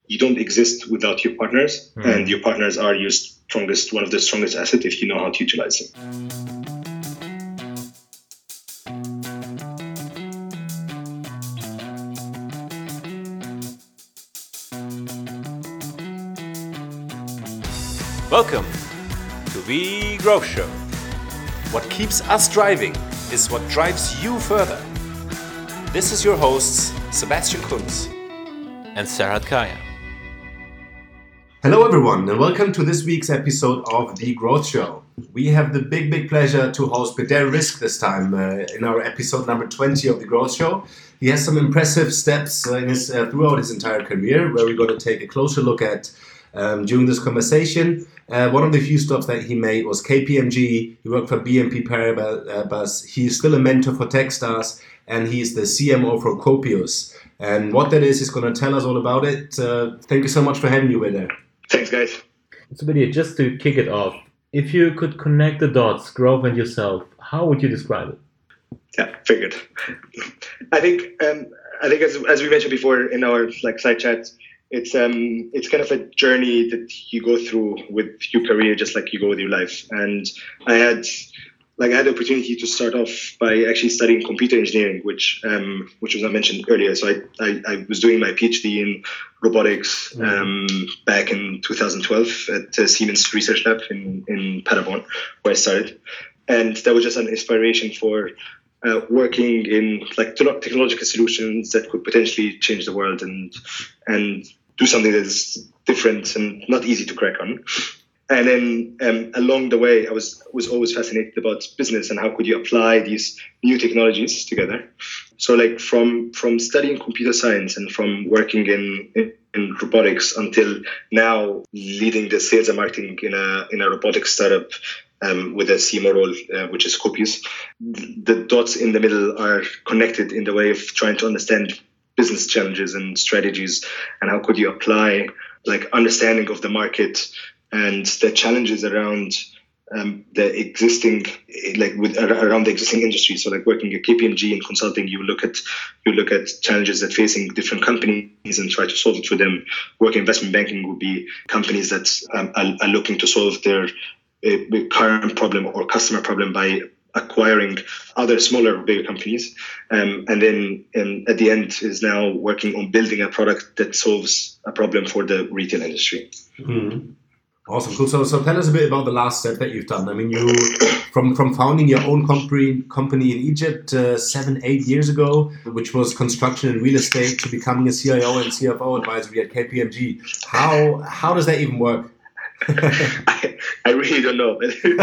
you don't exist without your partners, and your partners are one of the strongest assets if you know how to utilize them. Welcome to The Growth Show. What keeps us driving is what drives you further. This is your hosts, Sebastian Kunz and Serhat Kaya. Hello everyone and welcome to this week's episode of The Growth Show. We have the big pleasure to host Bedel Rizk this time in our episode number 20 of The Growth Show. He has some impressive steps throughout his entire career where we're going to take a closer look at during this conversation. One of the few stops that he made was KPMG. He worked for BNP Paribas. He's still a mentor for Techstars, and he's the CMO for Copius. And what that is, he's going to tell us all about it. Thank you so much for having you with there. Thanks, guys. So, Bedel, just to kick it off, if you could connect the dots, growth and yourself, how would you describe it? Yeah, figured. I think as we mentioned before in our side chat, it's kind of a journey that you go through with your career, just like you go with your life. And I had the opportunity to start off by actually studying computer engineering, which was not mentioned earlier. So I was doing my PhD in robotics back in 2012 at the Siemens Research Lab in Paderborn, where I started. And that was just an inspiration for working in technological solutions that could potentially change the world and do something that is different and not easy to crack on. And then along the way, I was always fascinated about business and how could you apply these new technologies together. So from studying computer science and from working in robotics until now leading the sales and marketing in a robotics startup with a CMO role, which is Copius, the dots in the middle are connected in the way of trying to understand business challenges and strategies and how could you apply understanding of the market and the challenges around the existing around the existing industry. So working at KPMG in consulting, you look at challenges that facing different companies and try to solve it for them. Working investment banking would be companies that are looking to solve their current problem or customer problem by acquiring other smaller, bigger companies. And then at the end is now working on building a product that solves a problem for the retail industry. Mm-hmm. Awesome, cool. So tell us a bit about the last step that you've done. I mean, you from founding your own company in Egypt 7-8 years ago, which was construction and real estate, to becoming a CIO and CFO advisory at KPMG. How does that even work? I really don't know.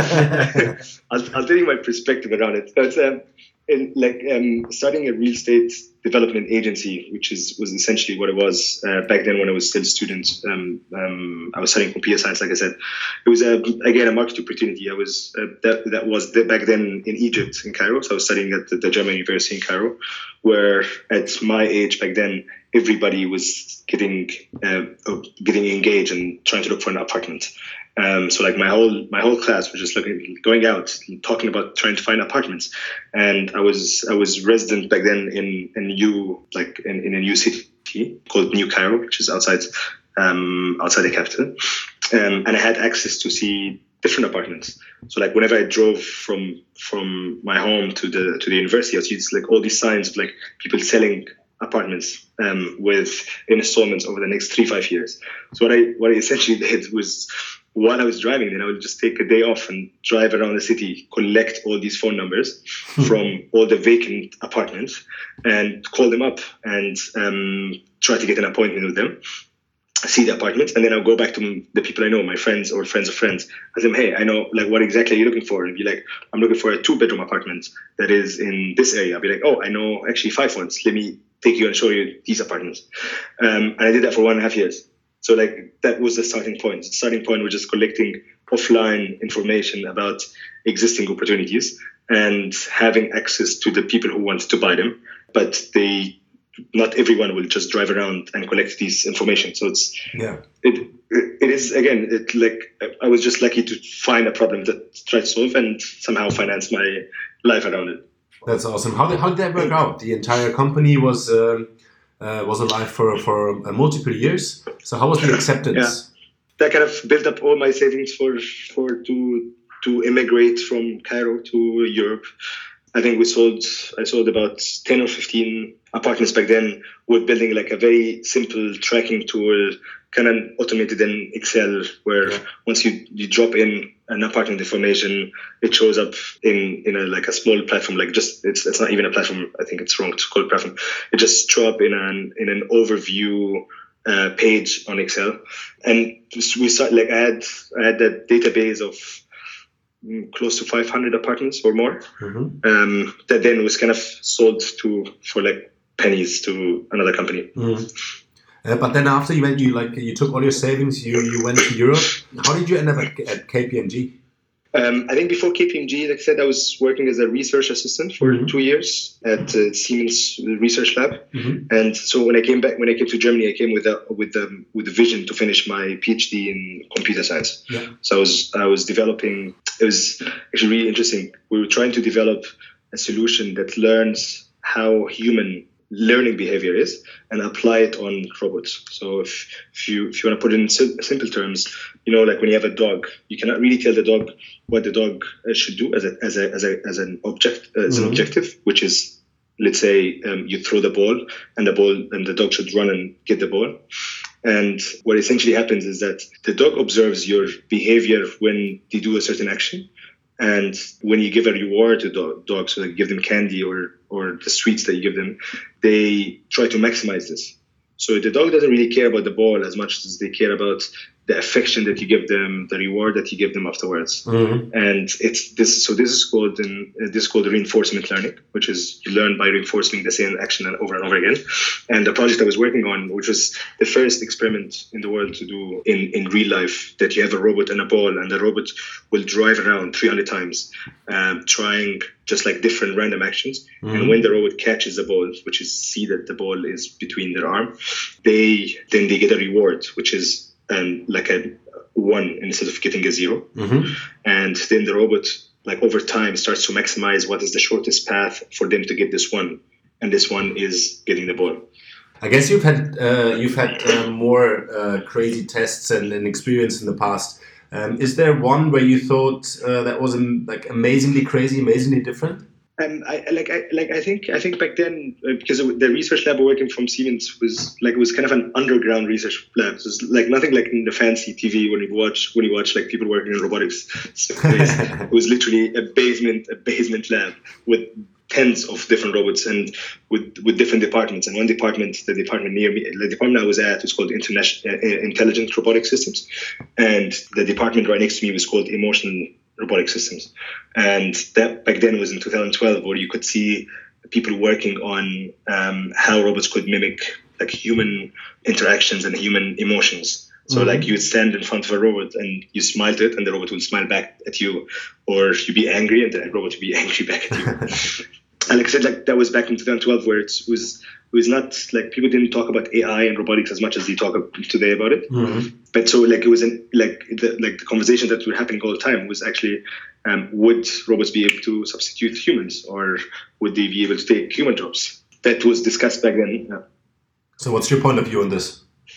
I'll tell you my perspective around it. But starting a real estate development agency, which was essentially what it was back then when I was still a student. I was studying computer science, like I said. It was again a market opportunity. I was that was back then in Egypt, in Cairo. So I was studying at the German University in Cairo, where at my age back then, everybody was getting engaged and trying to look for an apartment. So my whole class was just going out and talking about trying to find apartments. And I was resident back then in a new city called New Cairo, which is outside the capital. And I had access to see different apartments. So whenever I drove from my home to the university, I would see all these signs of people selling apartments with installments over the next 3-5 years. So what I essentially did was, while I was driving, then I would just take a day off and drive around the city, collect all these phone numbers from all the vacant apartments and call them up and try to get an appointment with them, see the apartments, and then I'll go back to the people I know, my friends or friends of friends, and say, hey, I know, what exactly are you looking for? And be like, I'm looking for a 2-bedroom apartment that is in this area. I'll be like, oh, I know actually 5 ones. Let me take you and show you these apartments. And I did that for 1.5 years. So that was the starting point. The starting point was just collecting offline information about existing opportunities and having access to the people who wanted to buy them. But not everyone will just drive around and collect this information. So it is, again, I was just lucky to find a problem that try to solve and somehow finance my life around it. That's awesome. How did that work out? The entire company was was alive for multiple years. So how was the acceptance? Yeah. That kind of built up all my savings to immigrate from Cairo to Europe. I think I sold about 10 or 15 apartments back then with building like a very simple tracking tool, kind of automated in Excel, where once you drop in an apartment information, it shows up in a small platform, like it's not even a platform. I think it's wrong to call it platform. It just show up in an overview page on Excel. And we start I had that database of close to 500 apartments or more, that then was kind of sold for like pennies to another company. But then after you took all your savings, you went to Europe. How did you end up at KPMG? I think before KPMG, like I said, I was working as a research assistant for 2 years at Siemens Research Lab. And so when I came to Germany, I came with the vision to finish my PhD in computer science. Yeah. So I was developing. It was actually really interesting. We were trying to develop a solution that learns how human learning behavior is and apply it on robots. So if you want to put it in simple terms, like when you have a dog, you cannot really tell the dog what the dog should do as an objective, which is, let's say, you throw the ball and the dog should run and get the ball. And what essentially happens is that the dog observes your behavior when they do a certain action. And when you give a reward to dogs, so you give them candy or the sweets that you give them, they try to maximize this. So the dog doesn't really care about the ball as much as they care about the affection that you give them, the reward that you give them afterwards. And this is called reinforcement learning, which is you learn by reinforcing the same action over and over again. And the project I was working on, which was the first experiment in the world to do in real life, that you have a robot and a ball, and the robot will drive around 300 times, trying just like different random actions. And when the robot catches the ball, which is see that the ball is between their arm, they get a reward, which is like a 1 instead of getting a 0. And then the robot, like over time, starts to maximize what is the shortest path for them to get this 1, and this 1 is getting the ball. I guess you've had more crazy tests and experience in the past. Is there one where you thought that was amazingly crazy, amazingly different? I think back then, because the research lab we're working from Siemens was kind of an underground research lab. So it was like nothing like in the fancy TV when you watch like people working in robotics space. It was literally a basement lab with tens of different robots and with different departments. And one department, the department near me, the department I was at was called Intelligent Robotic Systems, and the department right next to me was called Emotional Robotic Systems. And that back then was in 2012, where you could see people working on how robots could mimic like human interactions and human emotions. So like you would stand in front of a robot and you smile to it, and the robot will smile back at you, or you'd be angry and the robot would be angry back at you. And like I said, like that was back in 2012, where it was not like people didn't talk about AI and robotics as much as they talk today about it. But so like it was the conversation that were happening all the time was actually, would robots be able to substitute humans, or would they be able to take human jobs? That was discussed back then. Yeah. So what's your point of view on this?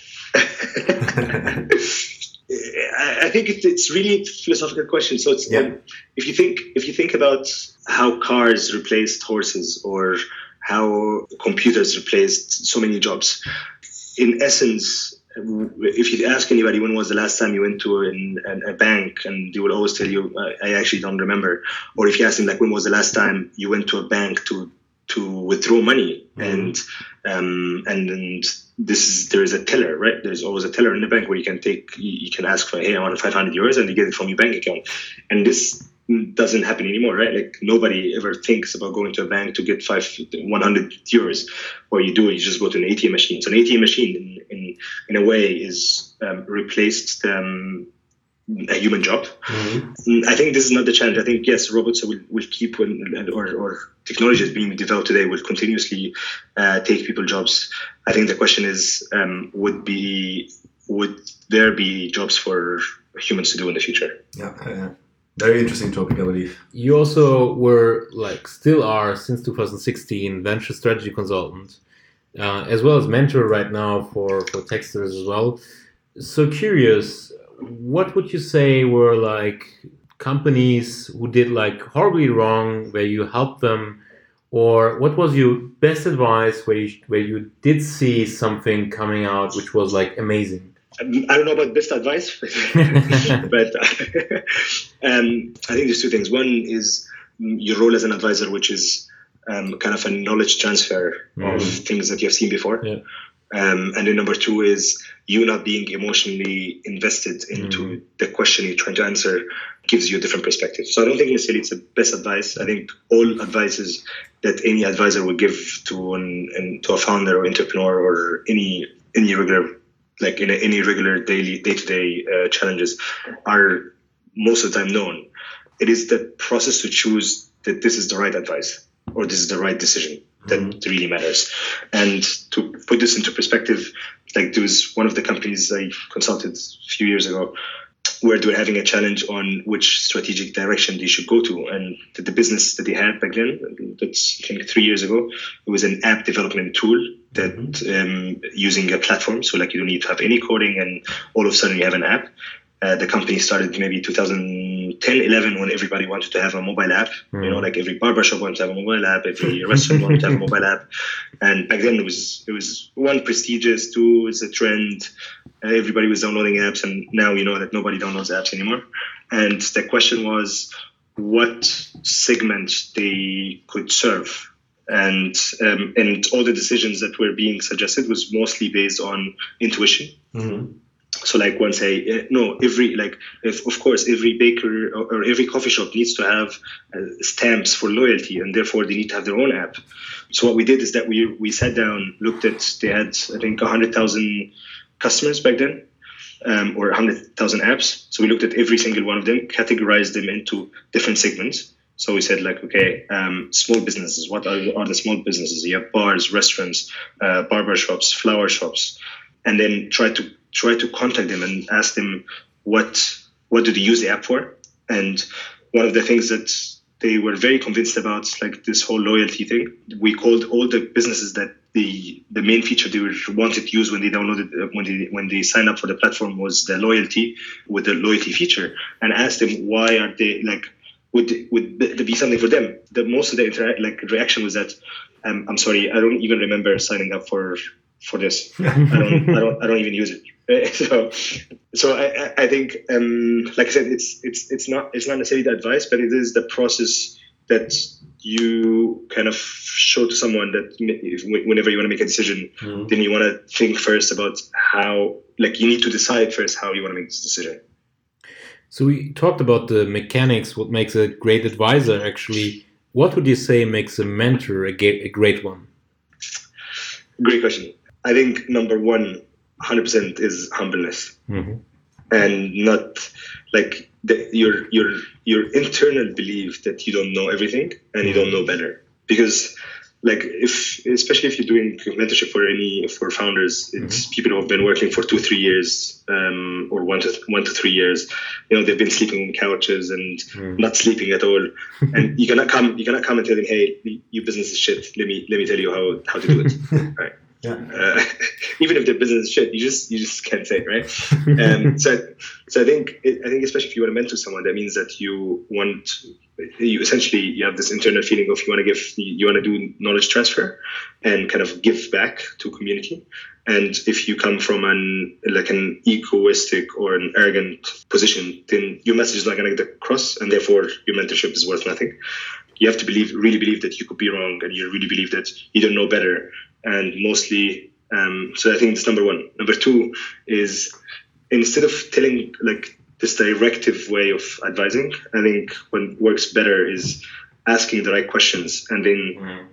I think it's really a philosophical question. So it's if you think about how cars replaced horses, or how computers replaced so many jobs, in essence, if you ask anybody when was the last time you went to a bank, and they will always tell you, I actually don't remember. Or if you ask them like when was the last time you went to a bank to withdraw money, and there is a teller, right? There's always a teller in the bank where you can ask for, hey, I want 500 euros, and you get it from your bank account. And this doesn't happen anymore, right? Like nobody ever thinks about going to a bank to get 100 euros. Or you just go to an ATM machine. So an ATM machine in a way is replaced a human job. I think this is not the challenge. I think, yes, robots will keep, or technology is being developed today will continuously take people's jobs. I think the question is, would there be jobs for humans to do in the future? Yeah. Very interesting topic, I believe. You also were, still are, since 2016, venture strategy consultant. as well as mentor right now for Techsters as well. So curious, what would you say were like companies who did like horribly wrong, where you helped them, or what was your best advice where you did see something coming out which was like amazing? I don't know about best advice, but I think there's two things. One is your role as an advisor, which is kind of a knowledge transfer of things that you have seen before. Yeah. And then number two is you not being emotionally invested into the question you're trying to answer gives you a different perspective. So I don't think necessarily it's the best advice. I think all advices that any advisor would give to a founder or entrepreneur or any regular, like in any regular day-to-day challenges are most of the time known. It is the process to choose that this is the right advice or this is the right decision that really matters. And to put this into perspective, like there was one of the companies I consulted a few years ago where they were having a challenge on which strategic direction they should go to. And the business that they had back then, that's I think 3 years ago, it was an app development tool that using a platform. So like you don't need to have any coding and all of a sudden you have an app. The company started maybe 2010, 11 when everybody wanted to have a mobile app. You know, like every barbershop wanted to have a mobile app, every restaurant wanted to have a mobile app. And back then it was one, prestigious, two, it's a trend. Everybody was downloading apps, and now you know that nobody downloads apps anymore. And the question was what segment they could serve. And all the decisions that were being suggested was mostly based on intuition. So like one say, no, of course, every baker or every coffee shop needs to have stamps for loyalty, and therefore they need to have their own app. So what we did is that we sat down, looked at, they had, I think, 100,000 customers back then, or 100,000 apps. So we looked at every single one of them, categorized them into different segments. So we said like, okay, small businesses, what are the small businesses? You have bars, restaurants, barber shops, flower shops, and then try to contact them and ask them what do they use the app for. And one of the things that they were very convinced about, like this whole loyalty thing, we called all the businesses that the main feature they wanted to use when they downloaded when they signed up for the platform was the loyalty, with the loyalty feature, and asked them why are they like, would there be something for them. The most of the reaction was that I'm sorry, I don't even remember signing up for this. I don't even use it. So I think, like I said, it's not necessarily the advice, but it is the process that you kind of show to someone that whenever you want to make a decision, then you want to think first about how, like you need to decide first how you want to make this decision. So we talked about the mechanics, what makes a great advisor actually. What would you say makes a mentor a great one? Great question. I think number one, 100% is humbleness, and not like your internal belief that you don't know everything and you don't know better. Because like especially if you're doing mentorship for founders, it's people who have been working for 2-3 years, or 1 to 3 years. You know, they've been sleeping on couches and not sleeping at all. And you cannot come and tell them, hey, your business is shit. Let me tell you how to do it. Right. Yeah. Even if their business is shit, you just can't say it, right? So I think especially if you want to mentor someone, that means that you have this internal feeling of you want to do knowledge transfer and kind of give back to community. And if you come from an egoistic or an arrogant position, then your message is not going to get across, and therefore your mentorship is worth nothing. You have to really believe that you could be wrong, and you really believe that you don't know better. And mostly, so I think that's number one. Number two is, instead of telling like this directive way of advising, I think what works better is asking the right questions, and then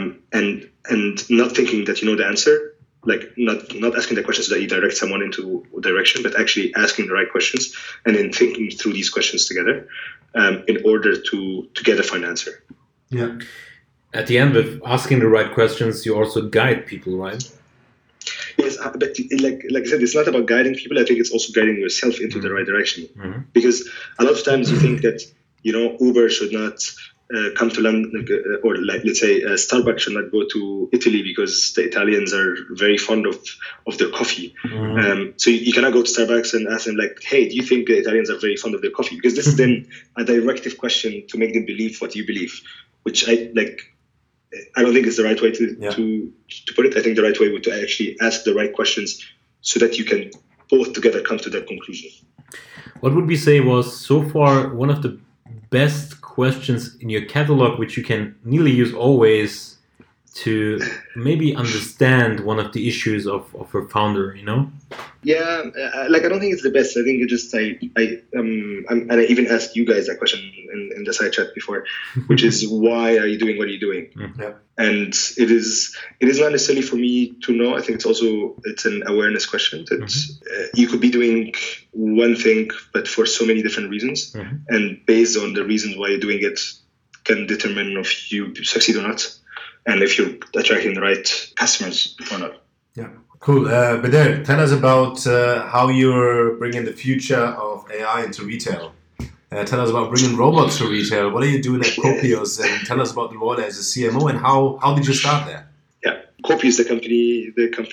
and not thinking that you know the answer, like not asking the questions that you direct someone into a direction, but actually asking the right questions and then thinking through these questions together in order to get a fine answer. Yeah. At the end of asking the right questions, you also guide people, right? Yes, but like I said, it's not about guiding people. I think it's also guiding yourself into the right direction. Because a lot of times you think that, Uber should not come to London, or like let's say Starbucks should not go to Italy because the Italians are very fond of their coffee. So you cannot go to Starbucks and ask them like, hey, do you think the Italians are very fond of their coffee? Because this is then a directive question to make them believe what you believe, which I don't think is the right way to put it. I think the right way would to actually ask the right questions so that you can both together come to that conclusion. What would we say was so far one of the best questions in your catalog, which you can nearly use always to maybe understand one of the issues of a founder, Yeah, I don't think it's the best. I think it just and I even asked you guys that question in the side chat before, which is why are you doing what you're doing? Yeah. And it is not necessarily for me to know. I think it's an awareness question that you could be doing one thing, but for so many different reasons, and based on the reasons why you're doing it, can determine if you succeed or not, and if you're attracting the right customers or not. Yeah, cool. Bader, tell us about how you're bringing the future of AI into retail. Tell us about bringing robots to retail. What are you doing at Copios? And tell us about the role as a CMO and how did you start there? Yeah, Copios, the company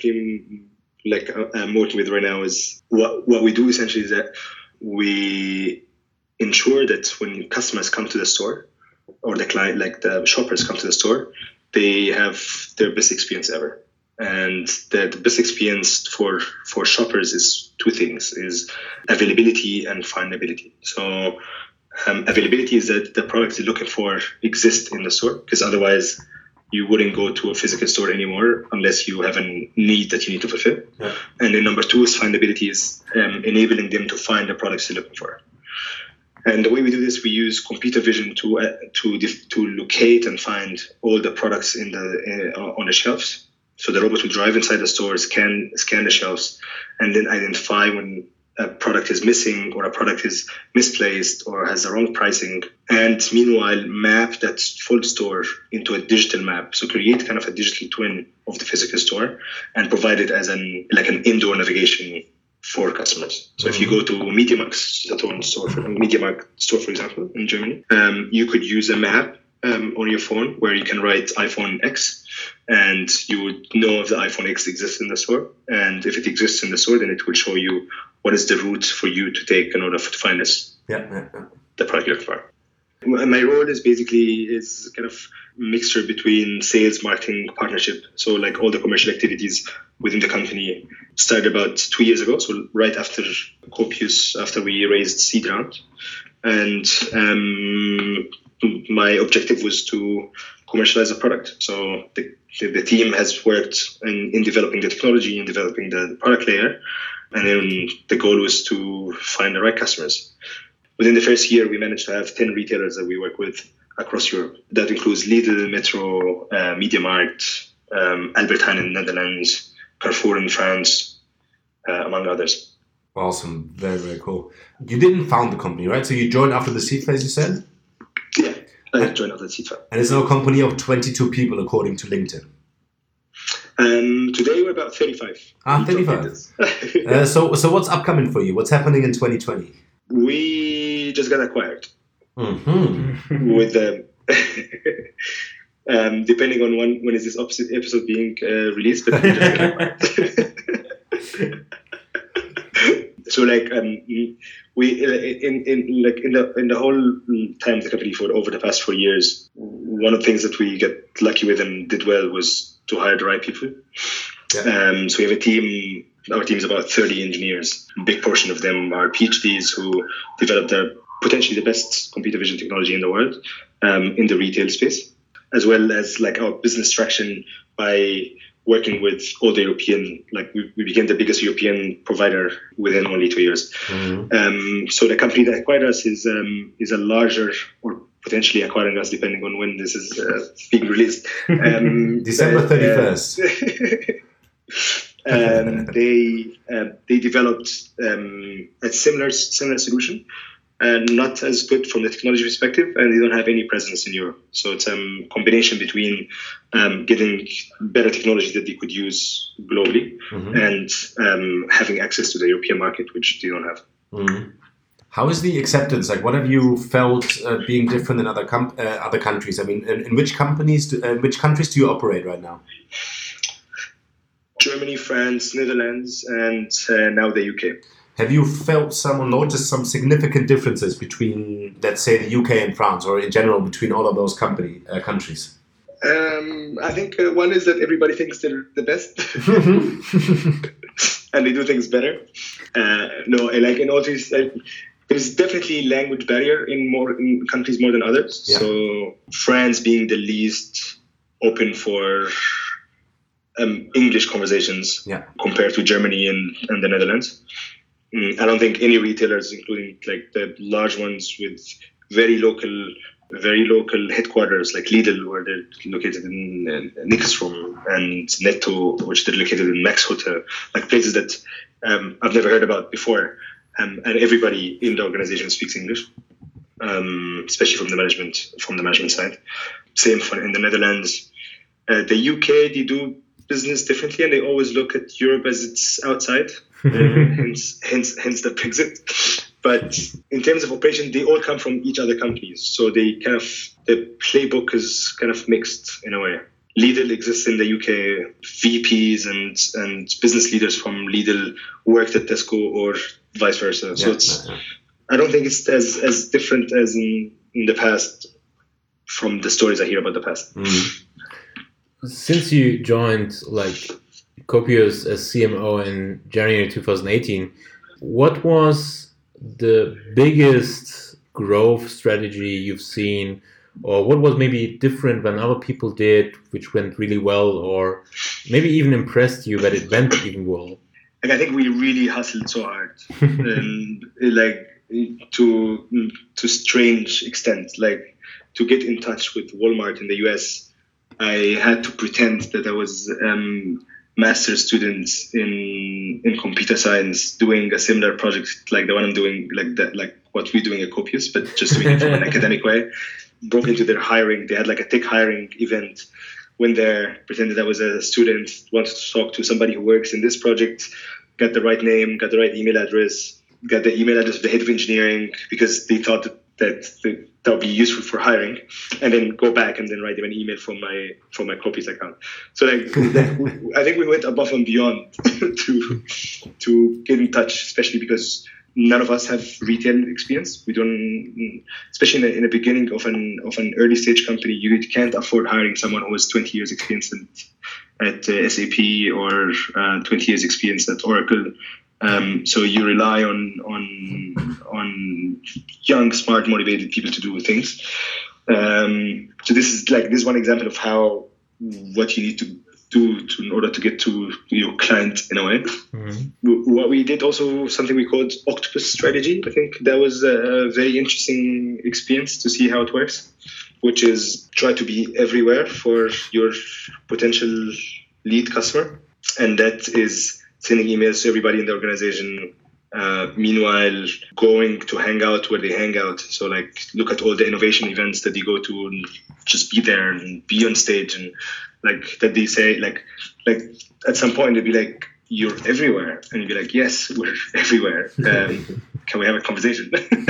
I'm working with right now is what we do essentially is that we ensure that when customers come to the store or the client, like the shoppers come to the store, they have their best experience ever. And the best experience for shoppers is two things, is availability and findability. So availability is that the products you're looking for exist in the store, because otherwise you wouldn't go to a physical store anymore unless you have a need that you need to fulfill. Yeah. And then number two is findability, is enabling them to find the products they're looking for. And the way we do this, we use computer vision to locate and find all the products on the shelves. So the robot will drive inside the store, scan the shelves, and then identify when a product is missing or a product is misplaced or has the wrong pricing. And meanwhile, map that full store into a digital map. So create kind of a digital twin of the physical store and provide it as an indoor navigation for customers. So if you go to MediaMarkt store, for example, in Germany, you could use a map on your phone where you can write iPhone X, and you would know if the iPhone X exists in the store. And if it exists in the store, then it will show you what is the route for you to take in order to find this, the product you're looking for. My role is kind of mixture between sales, marketing, partnership. So like all the commercial activities within the company started about 2 years ago. So right after Copios, after we raised seed round. And my objective was to commercialize a product. So the team has worked in developing the technology and developing the product layer. And then the goal was to find the right customers. Within the first year, we managed to have 10 retailers that we work with across Europe. That includes Lidl, Metro, MediaMarkt, Albert Heijn in the Netherlands, Carrefour in France, among others. Awesome. Very, very cool. You didn't found the company, right? So you joined after the seed phase, you said? Yeah, I joined after the seed phase. And it's now a company of 22 people, according to LinkedIn. Today we're about 35. 35. So what's upcoming for you? What's happening in 2020? We just got acquired. Mm-hmm. With depending on when is this episode being released, but we just got acquired. So we in the whole time of the company for over the past 4 years, one of the things that we get lucky with and did well was to hire the right people. Yeah. So we have a team. Our team is about 30 engineers. A big portion of them are PhDs who developed potentially the best computer vision technology in the world in the retail space, as well as our business traction by working with all the European, we became the biggest European provider within only 2 years. Mm-hmm. So the company that acquired us is a larger, or potentially acquiring us depending on when this is being released. December 31st. They developed a similar solution, and not as good from the technology perspective, and they don't have any presence in Europe. So it's a combination between getting better technology that they could use globally, mm-hmm. and having access to the European market, which they don't have. Mm-hmm. How is the acceptance? Like, what have you felt being different in other countries? I mean, in which countries do you operate right now? Germany, France, Netherlands, and now the UK. Have you felt some or noticed some significant differences between, let's say, the UK and France, or in general between all of those countries? I think one is that everybody thinks they're the best, and they do things better. No, like in all these, there's definitely language barrier in countries more than others. Yeah. So France being the least open for English conversations compared to Germany and the Netherlands. I don't think any retailers, including like the large ones with very local headquarters like Lidl, where they're located in Nixstrom, and Netto, which they're located in Max Hotel, like places that I've never heard about before. And everybody in the organization speaks English, especially from the management side. Same in the Netherlands. The UK, they do business differently, and they always look at Europe as it's outside, hence the Brexit. But in terms of operation, they all come from each other companies, so the playbook is kind of mixed in a way. Lidl exists in the UK. VPs and business leaders from Lidl worked at Tesco, or vice versa. So I don't think it's as different as in the past from the stories I hear about the past. Since you joined like Copius as CMO in January 2018, what was the biggest growth strategy you've seen, or what was maybe different than other people did, which went really well, or maybe even impressed you that it went even well? Like, I think we really hustled so hard, and like to strange extent. Like, to get in touch with Walmart in the US, I had to pretend that I was master's students in computer science doing a similar project like the one I'm doing, like what we're doing at Copius, but just doing it from an academic way. Broke into their hiring. They had like a tech hiring event. Went there, pretended I was a student, wanted to talk to somebody who works in this project, got the right name, got the right email address, got the email address of the head of engineering, because they thought that would be useful for hiring, and then go back and then write them an email from my Copius account. So like I think we went above and beyond to get in touch, especially because none of us have retail experience. We don't, especially in the beginning of an early stage company, you can't afford hiring someone who has 20 years experience at SAP or 20 years experience at Oracle. So you rely on young, smart, motivated people to do things. So this is one example of what you need to do in order to get to your client in a way. Mm-hmm. What we did also, something we called Octopus strategy. I think that was a very interesting experience to see how it works, which is try to be everywhere for your potential lead customer. And that is sending emails to everybody in the organization, meanwhile going to hang out where they hang out. So like look at all the innovation events that they go to and just be there and be on stage, and like that they say like at some point they'd be like, you're everywhere, and you'd be like, yes, we're everywhere. Can we have a conversation?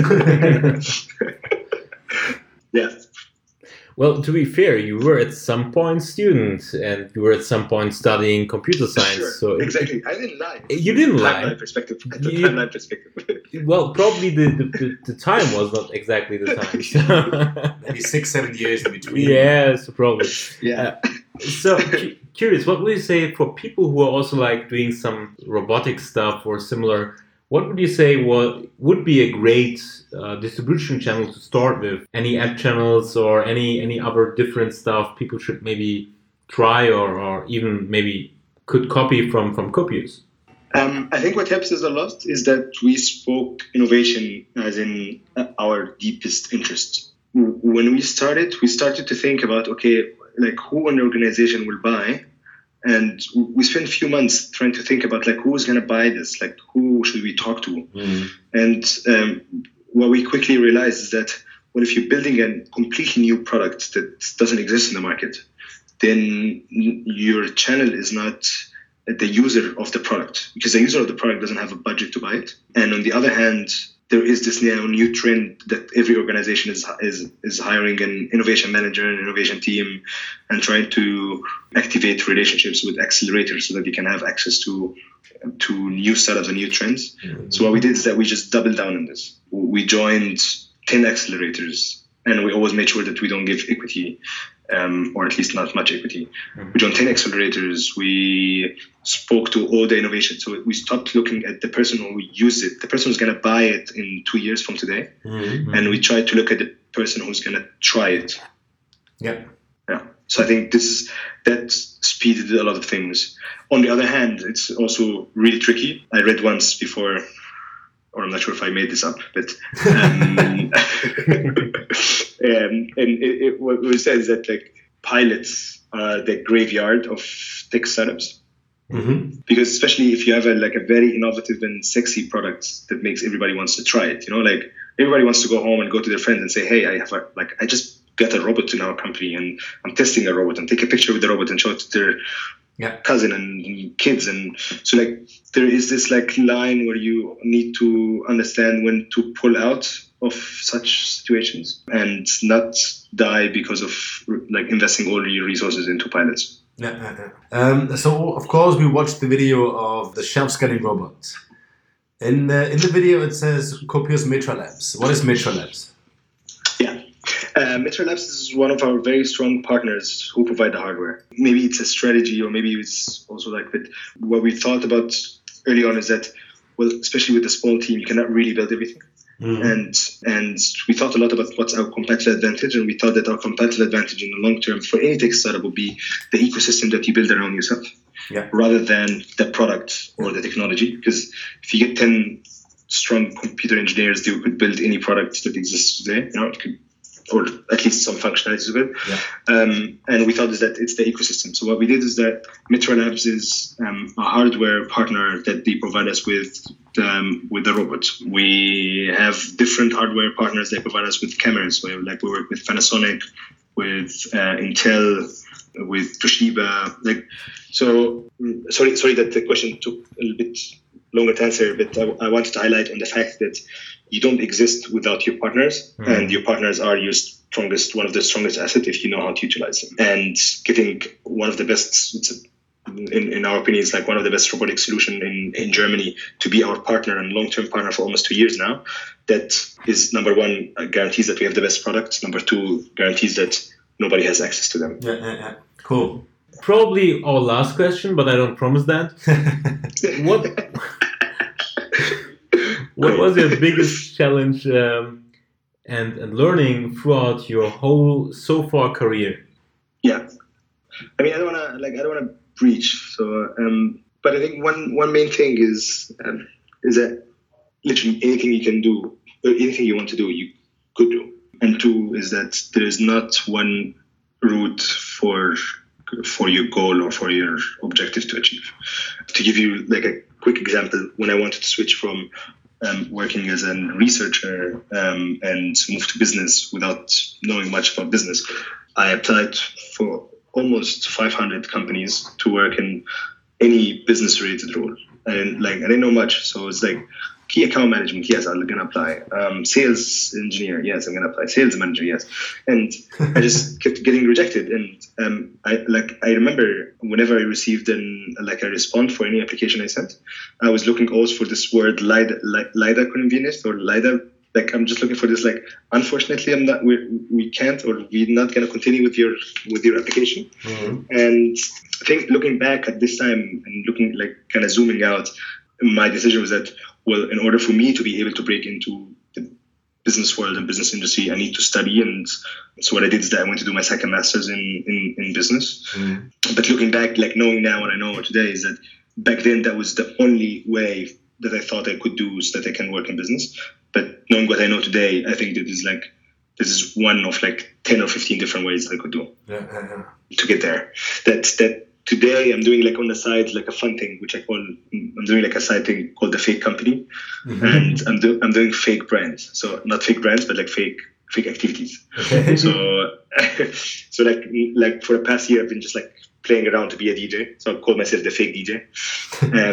Yeah. Well, to be fair, you were at some point student, and you were at some point studying computer science. Sure, so exactly. I didn't lie. You didn't lie. Timeline perspective. Well, probably the time was not exactly the time. Maybe 6-7 years in between. Yes, probably. Yeah. So curious, what would you say for people who are also like doing some robotic stuff or similar? What would you say would be a great distribution channel to start with? Any app channels or any other different stuff people should maybe try or even maybe could copy from Copius? I think what helps us a lot is that we spoke innovation as in our deepest interest. When we started to think about, okay, like who an organization will buy. And we spent a few months trying to think about like who's going to buy this, like who should we talk to? Mm. And what we quickly realized is that, well, if you're building a completely new product that doesn't exist in the market, then your channel is not the user of the product, because the user of the product doesn't have a budget to buy it. And on the other hand, there is this now new trend that every organization is hiring an innovation manager, an innovation team, and trying to activate relationships with accelerators so that they can have access to new startups and new trends. So what we did is that we just doubled down on this. We joined 10 accelerators, and we always made sure that we don't give equity, or at least not much equity. We joined 10 accelerators. We spoke to all the innovation. So we stopped looking at the person who used it, the person who's going to buy it in 2 years from today. And we tried to look at the person who's going to try it. Yeah. So I think that speeded a lot of things. On the other hand, it's also really tricky. I read once before, or I'm not sure if I made this up, but and what it says is that like pilots are the graveyard of tech startups. Because especially if you have a very innovative and sexy product that makes everybody wants to try it, like everybody wants to go home and go to their friends and say, hey, I just got a robot in our company and I'm testing a robot, and take a picture with the robot and show it to their cousin and kids. And so there is this line where you need to understand when to pull out of such situations and not die because of investing all your resources into pilots. So of course we watched the video of the shelf scanning robot. In the video it says Copious Metra Labs. What is Metra Labs? Metra Labs is one of our very strong partners who provide the hardware. Maybe it's a strategy, or maybe it's also that what we thought about early on is that, well, especially with a small team, you cannot really build everything. And we thought a lot about what's our competitive advantage, and we thought that our competitive advantage in the long term for any tech startup would be the ecosystem that you build around yourself, rather than the product or the technology. Because if you get 10 strong computer engineers, they could build any product that exists today. It could, or at least some functionalities of it. And we thought is that it's the ecosystem. So what we did is that Metra Labs is a hardware partner that they provide us with the robot. We have different hardware partners that provide us with cameras. We work with Panasonic, with Intel, with Toshiba. Sorry that the question took a little bit longer to answer, but I wanted to highlight on the fact that you don't exist without your partners, and your partners are one of the strongest assets if you know how to utilize them. And getting one of the best, in our opinion, is one of the best robotic solution in Germany to be our partner and long-term partner for almost 2 years now. That is, number one, guarantees that we have the best products. Number two, guarantees that nobody has access to them. Cool. Probably our last question, but I don't promise that. What was your biggest challenge and learning throughout your whole so far career? Yeah, I mean, I don't want to preach. So, but I think one main thing is that literally anything you can do, or anything you want to do, you could do. And two is that there is not one route for your goal or for your objective to achieve. To give you a quick example, when I wanted to switch from working as a researcher and move to business without knowing much about business, I applied for almost 500 companies to work in any business-related role. I didn't know much, so it's key account management, yes, I'm gonna apply. Sales engineer, yes, I'm gonna apply. Sales manager, yes. And I just kept getting rejected. And I remember whenever I received a response for any application I sent, I was looking always for this word leider können wir nicht, or leider. I'm just looking for this. Unfortunately, we can't, or we're not gonna continue with your application. And I think looking back at this time and looking kind of zooming out, my decision was that, well, in order for me to be able to break into the business world and business industry, I need to study. And so what I did is that I went to do my second master's in business. But looking back, knowing now what I know today, is that back then that was the only way that I thought I could do so that I can work in business. But knowing what I know today, I think that this is one of 10 or 15 different ways that I could do to get there. That today I'm doing on the side a fun thing, which I'm doing a side thing called the Fake Company, and I'm doing fake brands. So not fake brands, but fake activities. So for the past year I've been just playing around to be a DJ. So I call myself the fake DJ,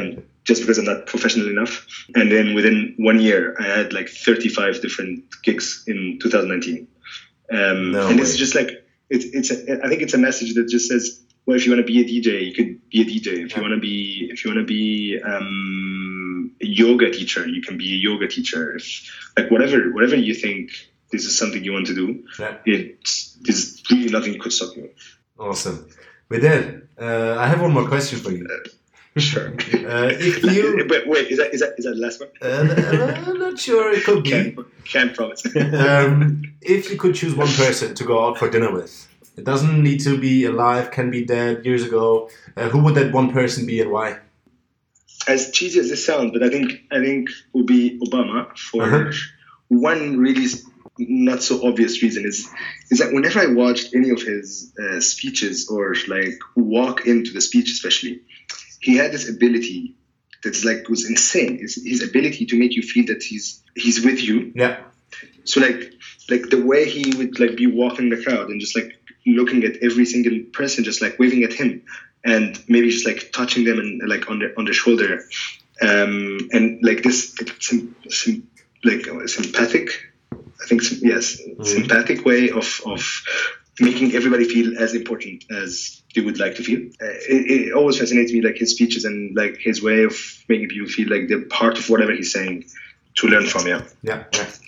just because I'm not professional enough. And then within 1 year, I had like 35 different gigs in 2019. And it's just like, I think it's a message that just says, well, if you want to be a DJ, you could be a DJ. If you want to be a yoga teacher, you can be a yoga teacher. Like whatever you think this is something you want to do, there's really nothing could stop you. Awesome. With that, I have one more question for you. Sure. If you wait, is that the last one? I'm not sure. It could be. Can't promise. If you could choose one person to go out for dinner with, it doesn't need to be alive, can be dead, years ago. Who would that one person be and why? As cheesy as this sounds, but I think would be Obama for one really not so obvious reason is that whenever I watched any of his speeches or like walk into the speech especially, he had this ability that's like was insane. His ability to make you feel that he's with you. Yeah. So like the way he would like be walking the crowd and just like looking at every single person, just like waving at him and maybe just like touching them and like on the shoulder, and like this sympathetic. I think sympathetic way of making everybody feel as important as they would like to feel. It always fascinates me, like his speeches and like his way of making people feel like they're part of whatever he's saying to learn from. Yeah.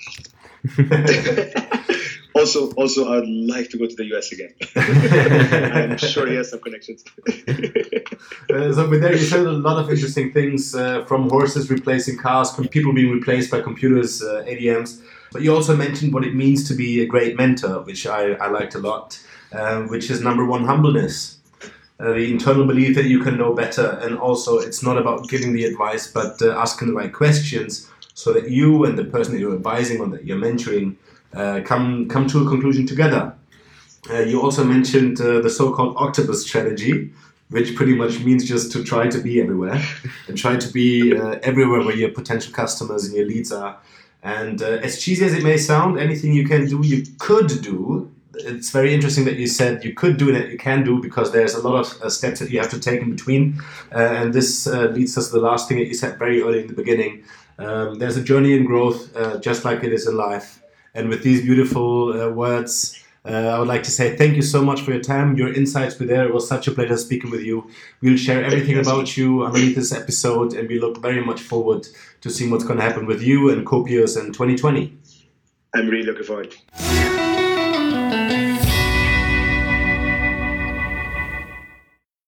Also, I'd like to go to the US again. I'm sure he has some connections. So with that, you said a lot of interesting things, from horses replacing cars, people being replaced by computers, ADMs. But you also mentioned what it means to be a great mentor, which I liked a lot, which is number one, humbleness. The internal belief that you can know better. And also it's not about giving the advice, but asking the right questions so that you and the person that you're advising or that you're mentoring come to a conclusion together. You also mentioned the so-called octopus strategy, which pretty much means just to try to be everywhere and try to be everywhere where your potential customers and your leads are. And as cheesy as it may sound, anything you can do, you could do. It's very interesting that you said you could do that you can do, because there's a lot of steps that you have to take in between. And this leads us to the last thing that you said very early in the beginning. There's a journey in growth, just like it is in life. And with these beautiful words, I would like to say thank you so much for your time. Your insights were there. It was such a pleasure speaking with you. We'll share everything about you underneath this episode, and we look very much forward to seeing what's going to happen with you and Copious in 2020. I'm really looking forward.